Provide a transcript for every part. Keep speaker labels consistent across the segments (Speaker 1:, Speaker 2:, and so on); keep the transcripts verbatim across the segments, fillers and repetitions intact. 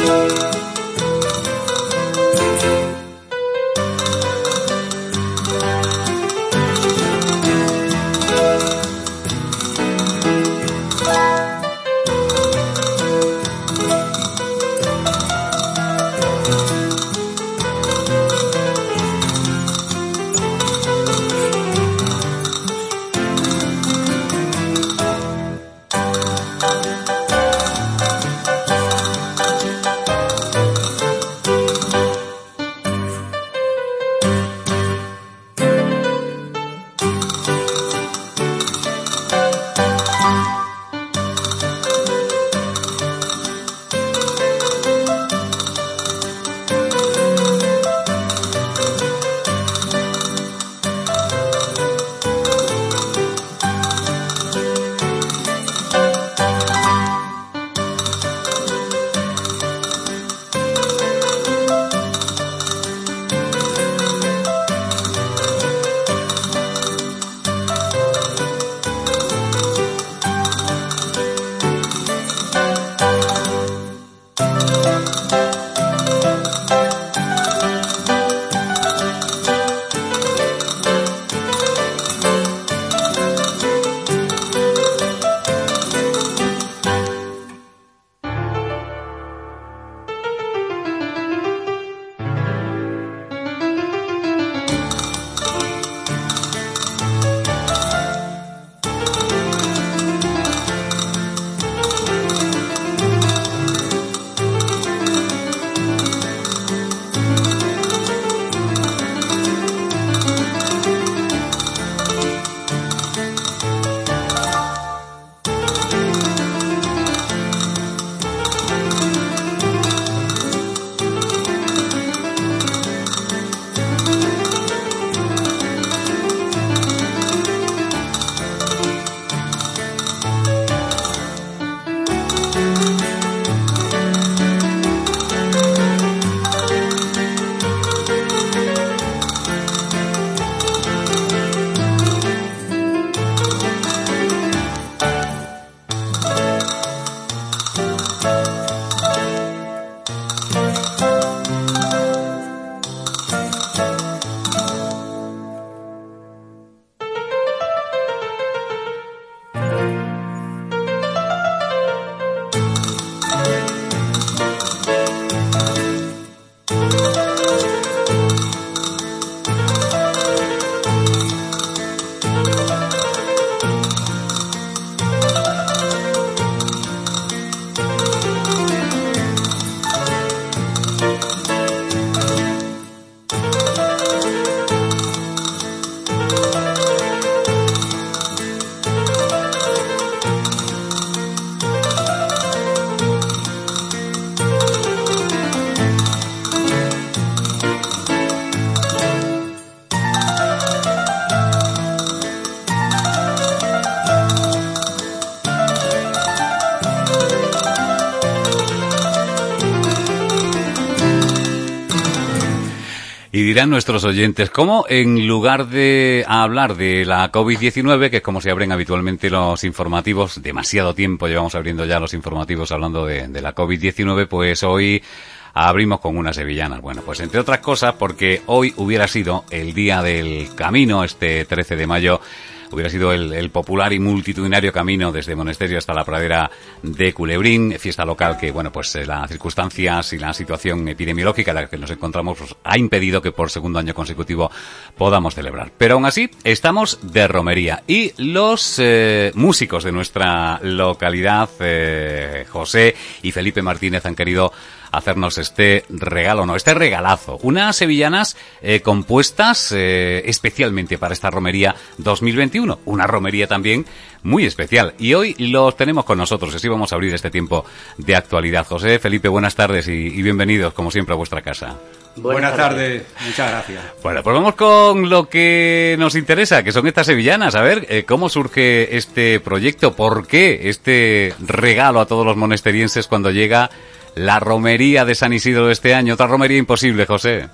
Speaker 1: Y dirán nuestros oyentes, ¿cómo en lugar de hablar de la COVID diecinueve, que es como se abren habitualmente los informativos, demasiado tiempo llevamos abriendo ya los informativos hablando de, de la COVID diecinueve, pues hoy abrimos con unas sevillanas? Bueno, pues entre otras cosas porque hoy hubiera sido el Día del Camino, este trece de mayo, hubiera sido el, el popular y multitudinario camino desde Monesterio hasta la pradera de Culebrín, fiesta local que, bueno, pues eh, las circunstancias y la situación epidemiológica en la que nos encontramos pues, ha impedido que por segundo año consecutivo podamos celebrar. Pero aún así, estamos de romería y los eh, músicos de nuestra localidad, eh, José y Felipe Martínez, han querido hacernos este regalo, no, este regalazo. Unas sevillanas eh, compuestas eh, especialmente para esta romería dos mil veintiuno. Una romería también muy especial. Y hoy los tenemos con nosotros. Así vamos a abrir este tiempo de actualidad. José, Felipe, buenas tardes y, y bienvenidos, como siempre, a vuestra casa.
Speaker 2: Buenas, Buenas tardes. tardes, muchas gracias.
Speaker 1: Bueno, pues vamos con lo que nos interesa, que son estas sevillanas. A ver, eh, ¿cómo surge este proyecto? ¿Por qué este regalo a todos los monesterienses cuando llega la romería de San Isidro de este año? Otra romería imposible, José.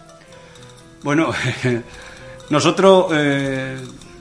Speaker 2: Bueno, nosotros, eh,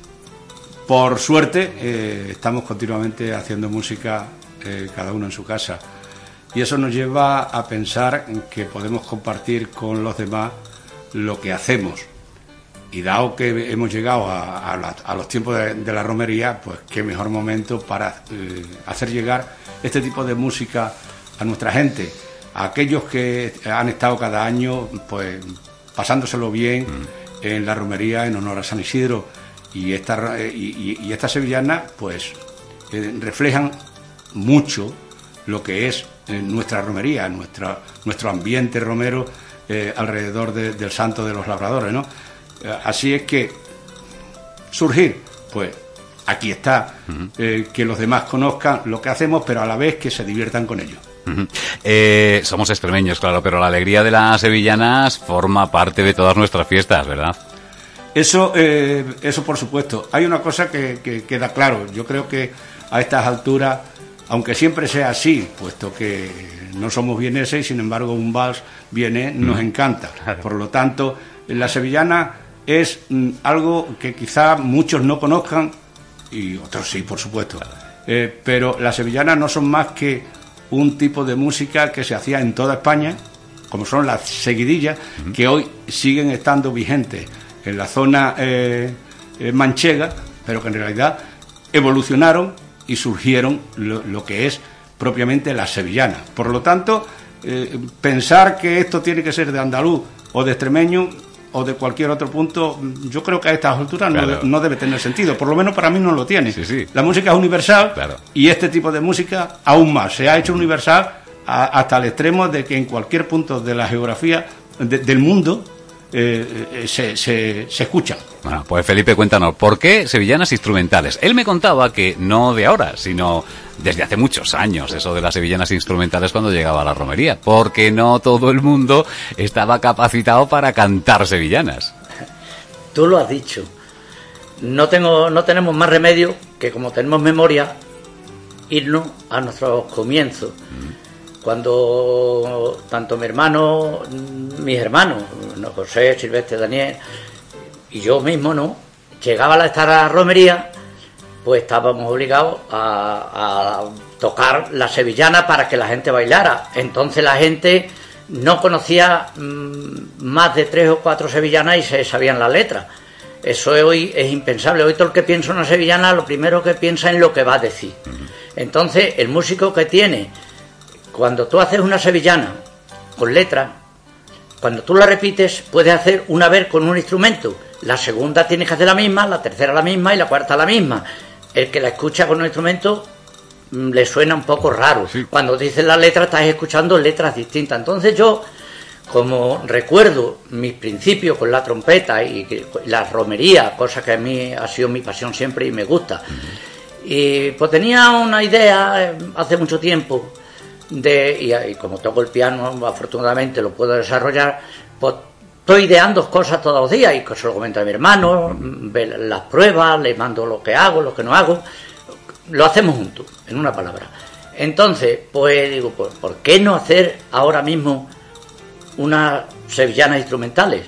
Speaker 2: por suerte, eh, estamos continuamente haciendo música, eh, cada uno en su casa. y eso nos lleva a pensar que podemos compartir con los demás lo que hacemos. Y dado que hemos llegado a, a, la, a los tiempos de, de la romería, pues qué mejor momento para eh, hacer llegar este tipo de música a nuestra gente, a aquellos que han estado cada año pues pasándoselo bien mm. en la romería en honor a San Isidro, y esta y, y, y estas sevillanas pues eh, reflejan mucho lo que es eh, nuestra romería, nuestra, nuestro ambiente romero eh, alrededor de, del Santo de los Labradores, ¿no? Así es que surgir, pues aquí está, uh-huh. eh, que los demás conozcan lo que hacemos, pero a la vez que se diviertan con ello.
Speaker 1: Uh-huh. Eh, somos extremeños, claro, pero la alegría de las sevillanas forma parte de todas nuestras fiestas, ¿verdad?
Speaker 2: Eso, eh, eso por supuesto. Hay una cosa que, que queda claro. Yo creo que a estas alturas, aunque siempre sea así, puesto que no somos vieneses y sin embargo un vals viene, nos uh-huh. encanta. Claro. Por lo tanto, la sevillana es mm, algo que quizá muchos no conozcan, y otros sí, por supuesto. Eh, pero las sevillanas no son más que un tipo de música que se hacía en toda España, como son las seguidillas, uh-huh. que hoy siguen estando vigentes en la zona eh, eh, manchega, pero que en realidad evolucionaron y surgieron lo, lo que es propiamente la sevillana. Por lo tanto, eh, pensar que esto tiene que ser de andaluz o de extremeño o de cualquier otro punto, yo creo que a estas alturas claro. no, de, no debe tener sentido, por lo menos para mí no lo tiene.
Speaker 1: Sí, sí.
Speaker 2: La música es universal,
Speaker 1: claro.
Speaker 2: y este tipo de música aún más, se ha hecho universal a, hasta el extremo de que en cualquier punto de la geografía de, del mundo eh, eh, se, se, se escucha.
Speaker 1: Bueno, pues Felipe, cuéntanos, ¿por qué sevillanas instrumentales? Él me contaba que no de ahora, sino desde hace muchos años, eso de las sevillanas instrumentales cuando llegaba a la romería, porque no todo el mundo estaba capacitado para cantar sevillanas.
Speaker 3: Tú lo has dicho. No tengo, no tenemos más remedio que, como tenemos memoria, irnos a nuestros comienzos. Mm. Cuando tanto mi hermano, mis hermanos, José, Silvestre, Daniel y yo mismo, ¿no?, llegaba a estar a la romería, pues estábamos obligados a, a tocar la sevillana para que la gente bailara. Entonces la gente no conocía mmm, más de tres o cuatro sevillanas y se sabían las letras. Eso hoy es impensable. Hoy todo el que piensa en una sevillana, lo primero que piensa en lo que va a decir. Entonces el músico que tiene, cuando tú haces una sevillana con letra, cuando tú la repites, puedes hacer una vez con un instrumento. La segunda tienes que hacer la misma, la tercera la misma y la cuarta la misma. El que la escucha con un instrumento mmm, le suena un poco raro. Sí. Cuando dices la letra estás escuchando letras distintas. Entonces yo, como recuerdo mis principios con la trompeta y la romería, cosa que a mí ha sido mi pasión siempre y me gusta, uh-huh. y pues tenía una idea hace mucho tiempo de, y, y como toco el piano afortunadamente lo puedo desarrollar, pues estoy ideando cosas todos los días y se lo comento a mi hermano, ve las pruebas, le mando lo que hago, lo que no hago, lo hacemos juntos, en una palabra. Entonces, pues digo, pues, ¿por qué no hacer ahora mismo unas sevillanas instrumentales?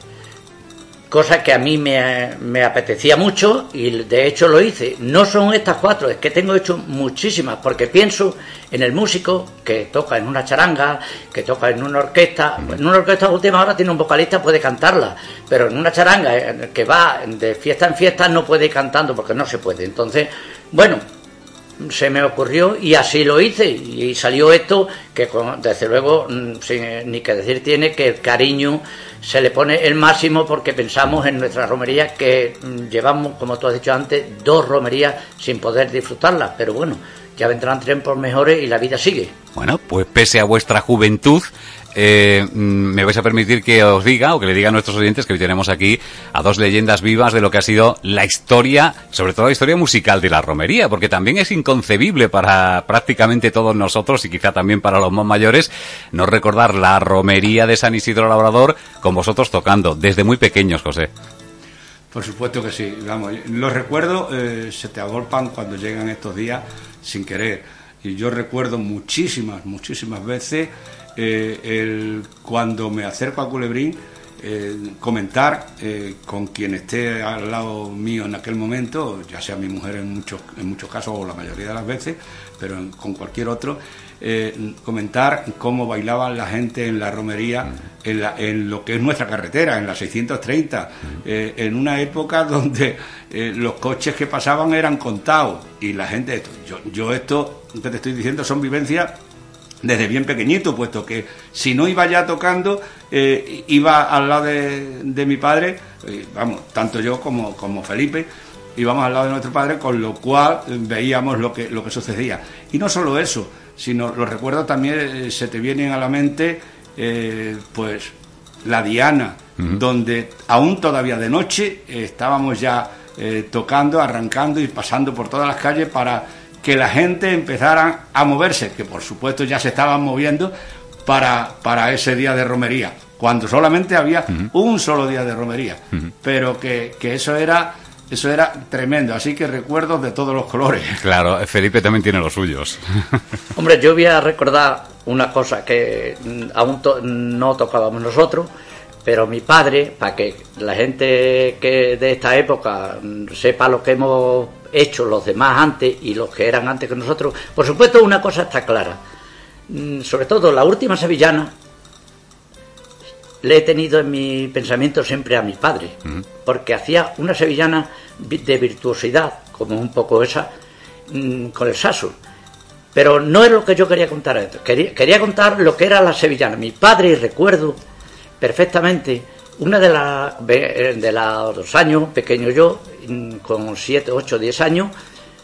Speaker 3: Cosa que a mí me, me apetecía mucho y de hecho lo hice. No son estas cuatro, es que tengo hecho muchísimas, porque pienso en el músico que toca en una charanga, que toca en una orquesta. En una orquesta última hora tiene un vocalista, puede cantarla, pero en una charanga que va de fiesta en fiesta no puede ir cantando porque no se puede. Entonces, bueno, se me ocurrió y así lo hice y salió esto que desde luego sin, ni que decir tiene que el cariño se le pone el máximo porque pensamos en nuestra romería que llevamos, como tú has dicho antes, dos romerías sin poder disfrutarlas, pero bueno, ya vendrán tiempos mejores y la vida sigue.
Speaker 1: Bueno, pues pese a vuestra juventud, eh, me vais a permitir que os diga, o que le diga a nuestros oyentes, que hoy tenemos aquí a dos leyendas vivas de lo que ha sido la historia, sobre todo la historia musical de la romería, porque también es inconcebible para prácticamente todos nosotros, y quizá también para los más mayores, no recordar la romería de San Isidro Labrador con vosotros tocando, desde muy pequeños, José.
Speaker 2: Por supuesto que sí, vamos, los recuerdos eh, se te agolpan cuando llegan estos días sin querer, y yo recuerdo muchísimas, muchísimas veces eh, el, cuando me acerco a Culebrín, eh, comentar eh, con quien esté al lado mío en aquel momento, ya sea mi mujer en muchos, en muchos casos o la mayoría de las veces, pero en, con cualquier otro, eh, comentar cómo bailaban la gente en la romería, en, la, en lo que es nuestra carretera, en la seiscientos treinta, eh, en una época donde eh, los coches que pasaban eran contados y la gente, esto, yo, yo esto que te estoy diciendo son vivencias desde bien pequeñito, puesto que si no iba ya tocando, eh, iba al lado de, de mi padre, eh, vamos, tanto yo como, como Felipe, íbamos al lado de nuestro padre, con lo cual eh, veíamos lo que, lo que sucedía. Y no solo eso, sino los recuerdos también eh, se te vienen a la mente, eh, pues, la Diana, uh-huh. donde aún todavía de noche eh, estábamos ya eh, tocando, arrancando y pasando por todas las calles para que la gente empezara a moverse, que por supuesto ya se estaban moviendo para, para ese día de romería, cuando solamente había uh-huh. un solo día de romería, uh-huh. pero que, que eso era eso era tremendo, así que recuerdos de todos los colores.
Speaker 1: Claro, Felipe también tiene los suyos.
Speaker 3: Hombre, yo voy a recordar una cosa que aún to- no tocábamos nosotros, pero mi padre, para que la gente que de esta época sepa lo que hemos hecho los demás antes y los que eran antes que nosotros, por supuesto una cosa está clara, sobre todo la última sevillana le he tenido en mi pensamiento siempre a mi padre, uh-huh. porque hacía una sevillana de virtuosidad, como un poco esa, con el saso. Pero no es lo que yo quería contar, quería, quería contar lo que era la sevillana. Mi padre, recuerdo perfectamente, una de las de los dos años, pequeño yo, con siete, ocho, diez años,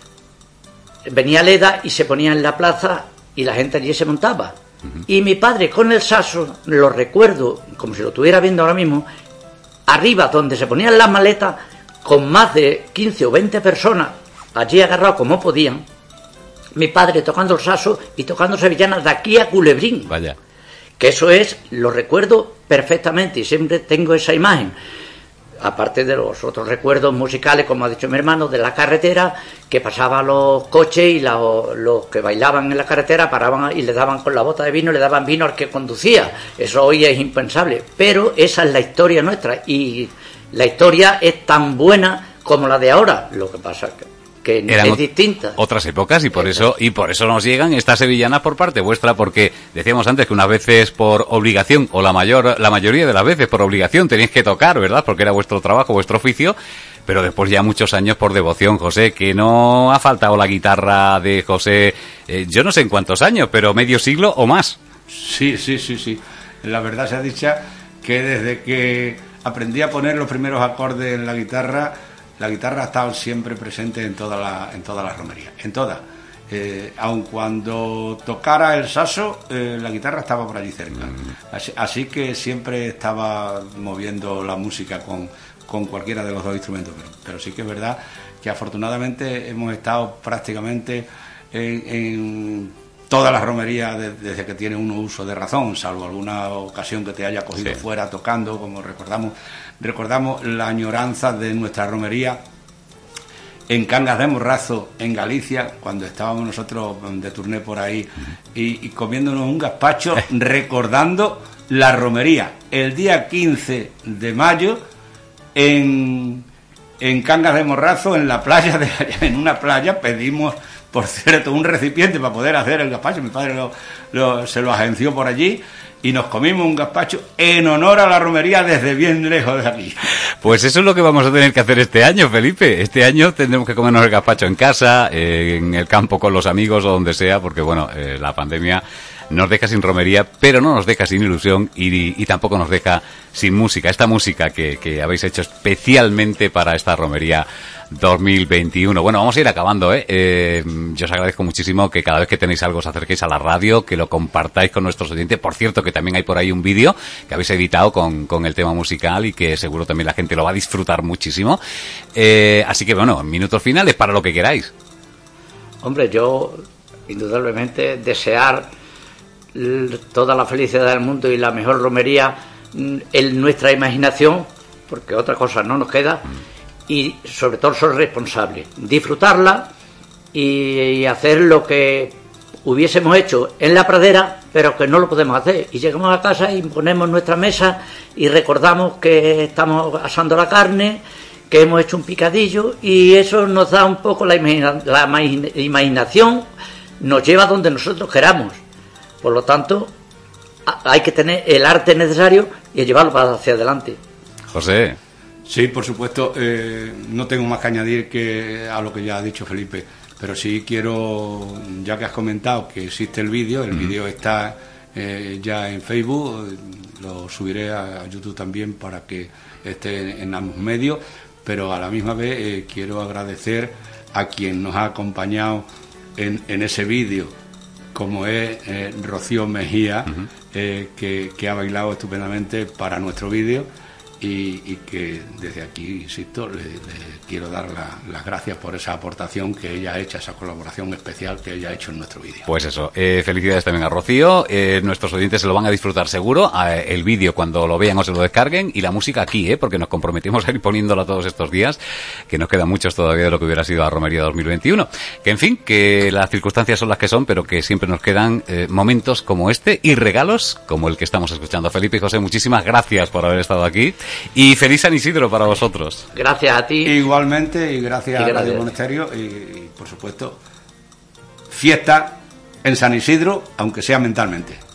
Speaker 3: venía Leda y se ponía en la plaza y la gente allí se montaba. Uh-huh. Y mi padre con el saso, lo recuerdo como si lo estuviera viendo ahora mismo, arriba donde se ponían las maletas, con más de quince o veinte personas allí agarrados como podían, mi padre tocando el saso y tocando sevillanas de aquí a Culebrín.
Speaker 1: Vaya.
Speaker 3: Que eso es, lo recuerdo perfectamente y siempre tengo esa imagen. Aparte de los otros recuerdos musicales, como ha dicho mi hermano, de la carretera, que pasaban los coches y los, los que bailaban en la carretera paraban y le daban con la bota de vino, le daban vino al que conducía. Eso hoy es impensable, pero esa es la historia nuestra y la historia es tan buena como la de ahora. Lo que pasa que que
Speaker 1: eran
Speaker 3: es distinta.
Speaker 1: Otras épocas y por eso y por eso nos llegan estas sevillanas por parte vuestra, porque decíamos antes que unas veces por obligación, o la mayor la mayoría de las veces por obligación tenéis que tocar, ¿verdad? Porque era vuestro trabajo, vuestro oficio, pero después ya muchos años por devoción, José, que no ha faltado la guitarra de José, eh, yo no sé en cuántos años, pero medio siglo o más.
Speaker 2: Sí, sí, sí, sí. La verdad se ha dicho que desde que aprendí a poner los primeros acordes en la guitarra, la guitarra ha estado siempre presente en toda la, en todas las romerías, en todas. Eh, aun cuando tocara el saso, eh, la guitarra estaba por allí cerca. Así, así que siempre estaba moviendo la música con, con cualquiera de los dos instrumentos. Pero, pero sí que es verdad que afortunadamente hemos estado prácticamente en, en todas las romerías de, desde que tiene uno uso de razón, salvo alguna ocasión que te haya cogido sí. fuera tocando, como recordamos. Recordamos la añoranza de nuestra romería en Cangas de Morrazo, en Galicia, cuando estábamos nosotros de turné por ahí y, y comiéndonos un gazpacho, recordando la romería. El día quince de mayo, en, en Cangas de Morrazo, en la playa, de, en una playa, pedimos, por cierto, un recipiente para poder hacer el gazpacho. Mi padre lo, lo, se lo agenció por allí. Y nos comimos un gazpacho en honor a la romería desde bien lejos de aquí.
Speaker 1: Pues eso es lo que vamos a tener que hacer este año, Felipe. Este año tendremos que comernos el gazpacho en casa, eh, en el campo con los amigos o donde sea, porque bueno, eh, la pandemia nos deja sin romería, pero no nos deja sin ilusión y, y tampoco nos deja sin música. Esta música que, que habéis hecho especialmente para esta romería dos mil veintiuno. Bueno, vamos a ir acabando, ¿eh? eh yo os agradezco muchísimo que cada vez que tenéis algo os acerquéis a la radio, que lo compartáis con nuestros oyentes. Por cierto, que también hay por ahí un vídeo que habéis editado con, con el tema musical y que seguro también la gente lo va a disfrutar muchísimo. Eh, así que bueno, minutos finales para lo que queráis.
Speaker 3: Hombre, yo indudablemente desear toda la felicidad del mundo y la mejor romería en nuestra imaginación, porque otra cosa no nos queda, y sobre todo ser responsables, disfrutarla y hacer lo que hubiésemos hecho en la pradera, pero que no lo podemos hacer. Y llegamos a casa y ponemos nuestra mesa y recordamos que estamos asando la carne, que hemos hecho un picadillo, y eso nos da un poco la, imagina- la imaginación, nos lleva donde nosotros queramos. Por lo tanto, hay que tener el arte necesario y llevarlo para hacia adelante.
Speaker 1: José.
Speaker 2: Sí, por supuesto, eh, no tengo más que añadir que a lo que ya ha dicho Felipe, pero sí quiero, ya que has comentado que existe el vídeo, el uh-huh. vídeo está eh, ya en Facebook, lo subiré a YouTube también para que esté en ambos medios, pero a la misma vez eh, quiero agradecer a quien nos ha acompañado en, en ese vídeo, como es eh, Rocío Mejía, uh-huh. eh, que, que ha bailado estupendamente para nuestro vídeo. Y, y que desde aquí, insisto, le, le quiero dar la, las gracias por esa aportación que ella ha hecho, esa colaboración especial que ella ha hecho en nuestro vídeo.
Speaker 1: Pues eso, eh, felicidades también a Rocío, eh, nuestros oyentes se lo van a disfrutar seguro, eh, el vídeo cuando lo vean o se lo descarguen, y la música aquí, eh, porque nos comprometimos a ir poniéndola todos estos días, que nos quedan muchos todavía de lo que hubiera sido la Romería dos mil veintiuno. Que en fin, que las circunstancias son las que son, pero que siempre nos quedan eh, momentos como este y regalos como el que estamos escuchando. Felipe y José, muchísimas gracias por haber estado aquí. Y feliz San Isidro para vosotros.
Speaker 3: Gracias a ti.
Speaker 2: Igualmente, y gracias, y gracias. a Radio Monasterio. Y, y, por supuesto, fiesta en San Isidro, aunque sea mentalmente.